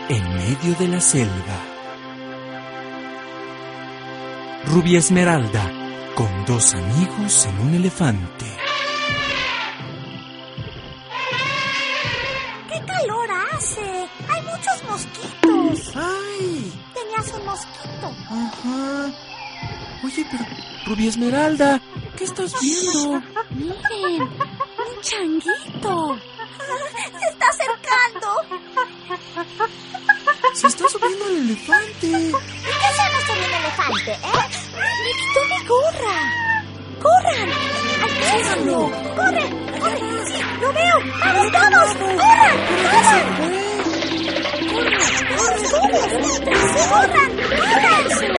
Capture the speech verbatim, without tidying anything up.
en medio de la selva. Rubia Esmeralda con dos amigos en un elefante. ¡Qué calor hace! ¡Hay muchos mosquitos! ¡Ay! Tenías un mosquito. Ajá. Oye, pero Rubia Esmeralda, ¿qué estás viendo? Miren, un changuito. Se está acercando. Se está subiendo el elefante. ¿Y qué hacemos con un elefante, eh? ¡Me quitó mi gorra! ¡Corran! ¡Alcánzalo! ¡Corre! ¡Corre! ¡Sí! ¡Lo veo! ¡Vamos todos! ¡Corran! ¡Corran! ¡Corran! ¡Corran! ¡Corran! ¡Corran!